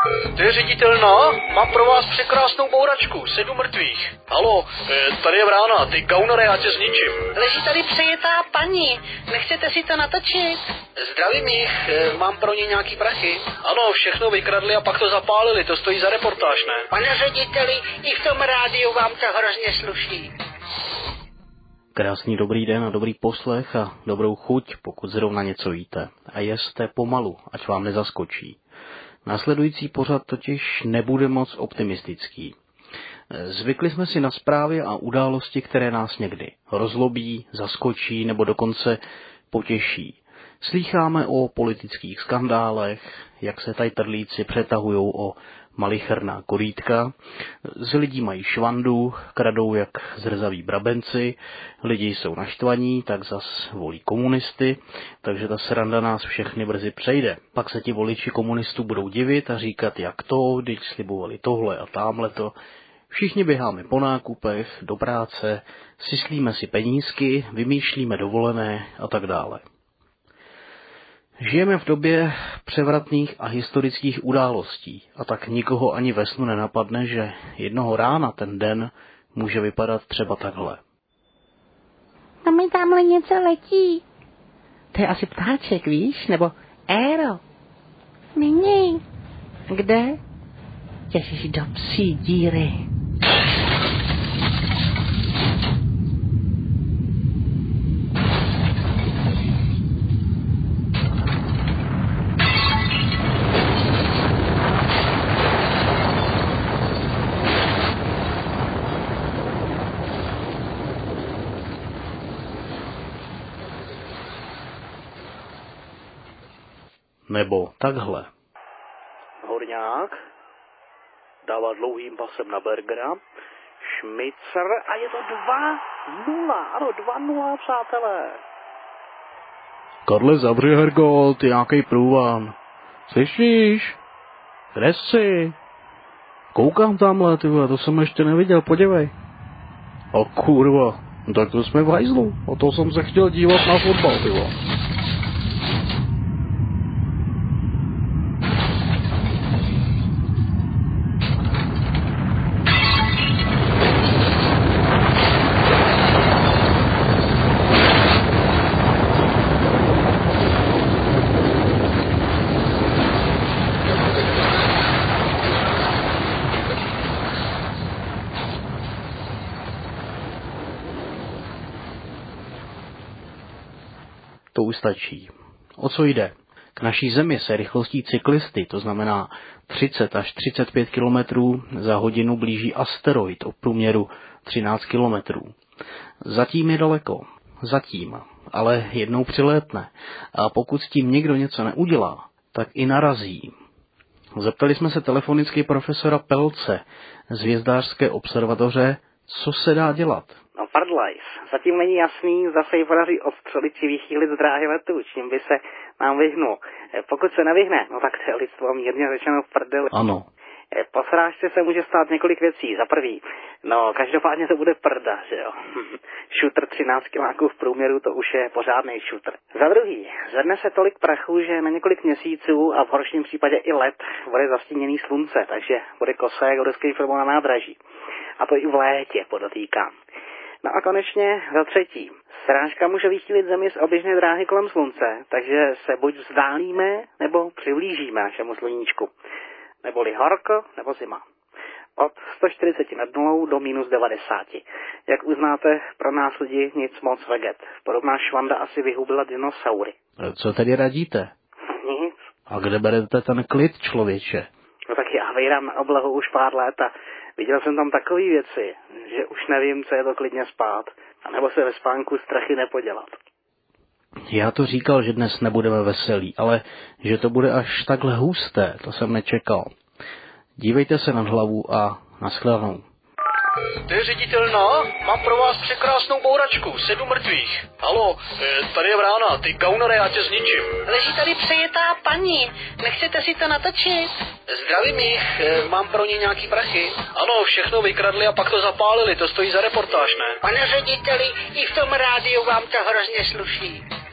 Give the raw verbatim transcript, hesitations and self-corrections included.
To je ředitel, no? Mám pro vás překrásnou bouračku, sedm mrtvých. Halo, tady je Vrána, ty gaunere, já tě zničím. Leží tady přejetá paní, nechcete si to natočit? Zdravím jich, mám pro ně nějaký prachy. Ano, všechno vykradli a pak to zapálili, to stojí za reportáž, ne? Pane řediteli, i v tom rádiu vám to hrozně sluší. Krásný dobrý den a dobrý poslech a dobrou chuť, pokud zrovna něco jíte. A jeste pomalu, ať vám nezaskočí. Následující pořad totiž nebude moc optimistický. Zvykli jsme si na zprávy a události, které nás někdy rozlobí, zaskočí nebo dokonce potěší. Slýcháme o politických skandálech, jak se tajtrlíci přetahují o malicherná korítka, z lidí mají švandu, kradou jak zrzaví brabenci, lidi jsou naštvaní, tak zas volí komunisty, takže ta sranda nás všechny brzy přejde. Pak se ti voliči komunistů budou divit a říkat, jak to, když slibovali tohle a támhleto. Všichni běháme po nákupech, do práce, syslíme si penízky, vymýšlíme dovolené a tak dále. Žijeme v době převratných a historických událostí a tak nikoho ani ve snu nenapadne, že jednoho rána ten den může vypadat třeba takhle. Tam mi tamhle něco letí. To je asi ptáček, víš? Nebo éro. Není. Kde? Ježiš, do psí díry. Nebo takhle. Horňák dává dlouhým pasem na Bergera. Šmicer a je to dva nula. Ano, dva nula, přátelé. Karle, zavři Hergol, ty nějakej průvan. Slyšíš? Kde jsi? Koukám tamhle, ty vole, to jsem ještě neviděl, podívej. O kurva, tak to jsme v hajzlu. O to jsem se chtěl dívat na fotbal, ty vole. To už stačí. O co jde? K naší zemi se rychlostí cyklisty, to znamená třicet až třicet pět kilometrů za hodinu, blíží asteroid o průměru třináct kilometrů. Zatím je daleko. Zatím. Ale jednou přilétne. A pokud s tím někdo něco neudělá, tak i narazí. Zeptali jsme se telefonicky profesora Pelce z Hvězdářské observatoře, co se dá dělat. No pardlajs, zatím není jasný, zda se jí podaří odstřelit či vychýlit z dráhy letu, čím by se nám vyhnul. Pokud se nevyhne, no tak to je lidstvo mírně řečeno v prdeli. Ano. Po srážce se může stát několik věcí. Za prvý, no každopádně to bude prda, že jo. Šutr třináct kiláků v průměru, to už je pořádný šutr. Za druhý, zvedne se tolik prachu, že na několik měsíců a v horším případě i let bude zastíněný slunce, takže bude kosé jako ruský film na nádraží. A to i v létě, podotýkám. No a konečně za třetí, srážka může vychýlit zemi z oběžné dráhy kolem slunce, takže se buď vzdálíme, nebo přiblížíme našemu sluníčku. Neboli horko, nebo zima. Od sto čtyřicet nad nulou do minus devadesát. Jak uznáte, pro nás lidi nic moc veget. Podobná švanda asi vyhubila dinosaury. Co tedy radíte? Nic. A kde berete ten klid, člověče? No tak já vejrám na oblahu už pár let a viděl jsem tam takové věci, že už nevím, co je to klidně spát. A nebo se ve spánku strachy nepodělat. Já to říkal, že dnes nebudeme veselí, ale že to bude až takhle husté, to jsem nečekal. Dívejte se nad hlavu a nashledanou. To je ředitel, no? Mám pro vás překrásnou bouračku, sedm mrtvých. Halo, tady je Vrána, ty gaunere, já tě zničím. Leží tady přejetá paní, nechcete si to natočit? Zdravím jich, mám pro ně nějaký prachy. Ano, všechno vykradli a pak to zapálili, to stojí za reportáž, ne? Pane řediteli, i v tom rádiu vám to hrozně sluší.